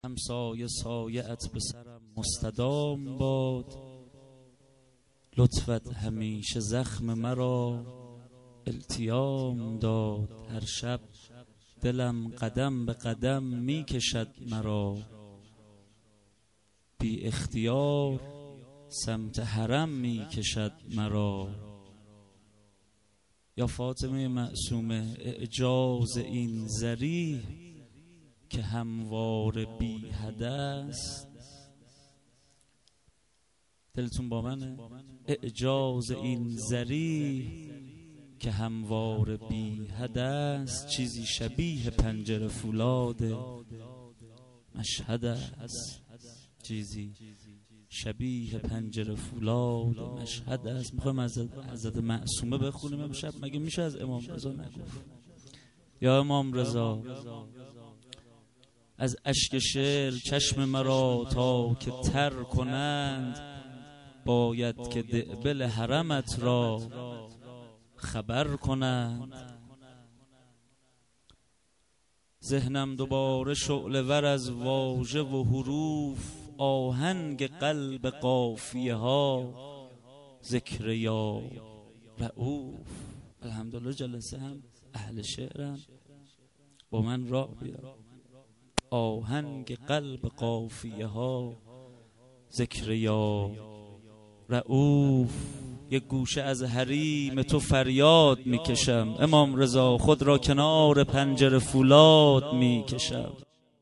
همسایه سایه‌ات به سرم مستدام باد، لطفت همیشه زخم مرا التیام داد. هر شب دلم قدم به قدم می کشد مرا، بی اختیار سمت حرم می کشد مرا. یا فاطمه معصومه، اعجاز این ذریح که هموار بی هدست. دلتون با منه؟ اعجاز این ذریح که هموار بی هدست، چیزی شبیه پنجره فولاد مشهد است. چیزی شبیه پنجره فولاد مشهد است. میخوایم از حضرت معصومه بخونیم امشب؟ مگه میشه از امام رضا نگفت؟ یا امام رضا، از اشک شعر چشم مرا تا که تر کنند، باید که دعبل حرمت را خبر کنند. ذهنم دوباره شعله ور از واژه و حروف، آهنگ قلب قافیه ها ذکر یا رؤوف. الحمدلله جلسه هم اهل شعرم، با من راه بیار. آهنگ قلب قافیه ها ذکر یا رؤوف. یک گوشه از حریم تو فریاد میکشم، امام رضا خود را کنار پنجره فولاد میکشم.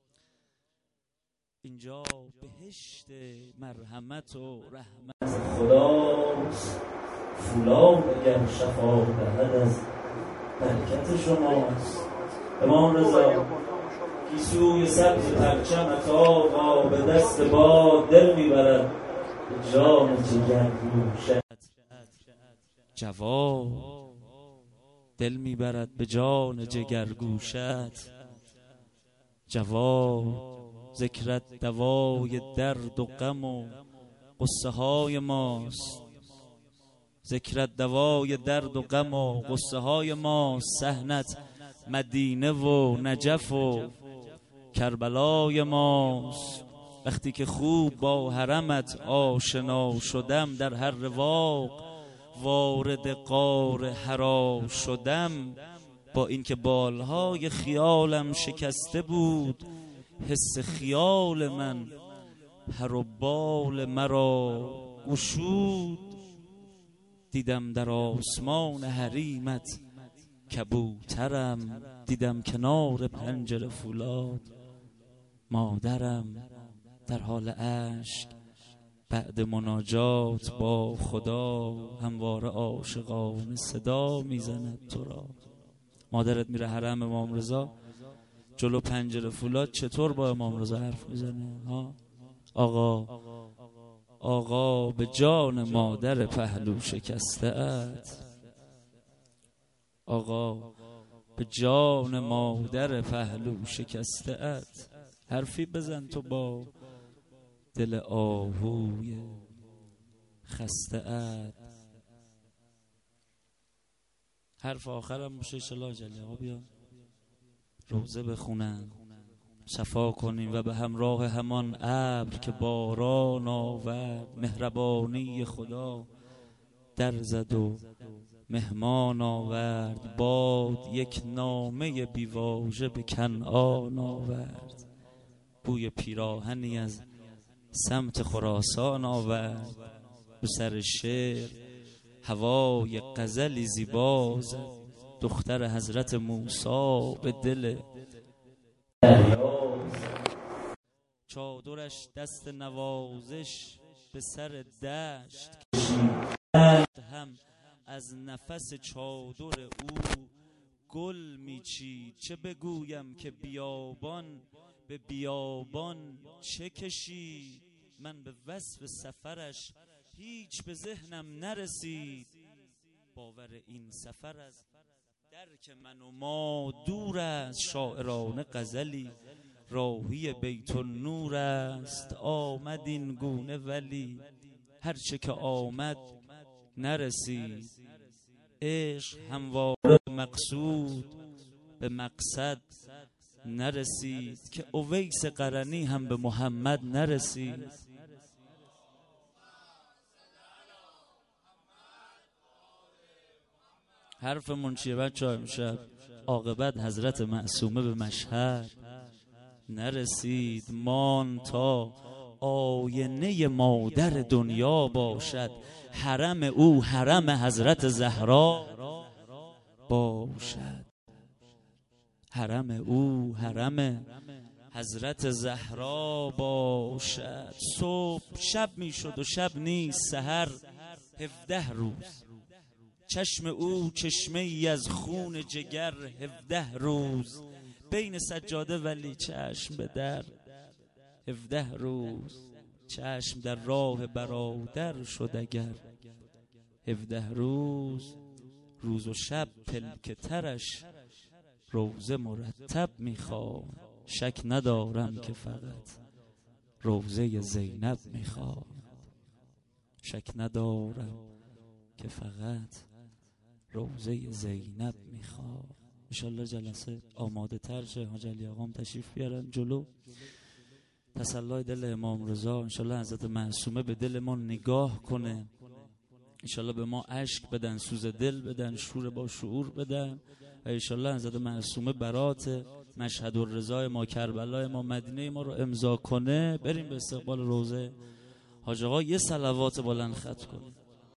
اینجا بهشت مرحمت و رحمت خداست، فولاد اگر شفا دهد از برکت شماست. امام رضا گیسوی سبز پرچمت آقا به دست باد، دل میبرد به جان جگرگوشت. جواب دل میبرد به جان جگرگوشت. جواب ذکرت دوای درد و غم و قصه های ماست. ذکرت دوای درد و غم و قصه های ماست. صحنت مدینه و نجف و کربلای ماست. وقتی که خوب با حرمت آشنا شدم، در هر رواق وارد غار حرا شدم. با اینکه بالهای خیالم شکسته بود، حس خیال من پر و بال مرا گشود. دیدم در آسمان حریمت کبوترم، دیدم کنار پنجره فولاد مادرم. در حال اشک بعد مناجات با خدا، همواره عاشقانه صدا میزند تو را. مادرت میره حرم امام رضا، جلو پنجره فولاد چطور با امام رضا حرف میزنه؟ ها آقا به جان مادر پهلو شکسته ات. آقا به جان مادر پهلو شکسته ات. حرفی بزن تو با دل آهوی خسته ات. حرف آخرم میشه انشالله جلی. آقا بیا روزه بخونن، صفا کنیم و به همراه همان ابر که باران آورد، مهربانی خدا در زد و مهمان آورد. باد یک نامه بیواژه به کنعان آورد، بوی پیراهنی از سمت خراسان آورد. به سر شعر هوای غزلی زیبا زد، دختر حضرت موسی به دل دریا. چادرش دست نوازش به سر دشت کشید، هم از نفس چادر او گل میچید. چه بگویم که بیابان به بیابان چه کشید، من به وصف سفرش هیچ به ذهنم نرسید. باور این سفر از درک من و ما دور است، شاعرانه غزلی راهی بیت النور است. آمد این گونه ولی هرچه که آمد نرسید. عشق همواره مقصود به مقصد نرسید، که اویس قرنی هم به محمد نرسید. حرفمون چیه بچه ها امشب؟ عاقبت حضرت معصومه به مشهد نرسید. مان تا آینه مادر دنیا باشد، حرم او حرم حضرت زهرا باشد. حرم او حرم حضرت زهرا باشد. صبح شب می شد و شب نیست، سحر 17 روز. چشم او چشمه ای از خون جگر، 17 روز. بین سجاده ولی چشم به در، 17 روز. چشم در راه برادر شد اگر، 17 روز. روز و شب پلک ترش روزه مرتب میخواد. شک ندارم که فقط روزه زینب میخواد. شک ندارم که فقط روزه زینب میخواد. انشالله جلسه آماده تر شه، حاج علی آقام تشریف بیارن جلو. تسلای دل امام رضا، انشالله حضرت معصومه به دل ما نگاه کنه، انشالله به ما اشک بدن، سوز دل بدن، شور با شعور بدن، و انشالله حضرت معصومه برات مشهد الرضا ما، کربلای ما، مدینه ما رو امضا کنه. بریم به استقبال روزه حاج آقا. یه صلوات بلند ختم کنیم.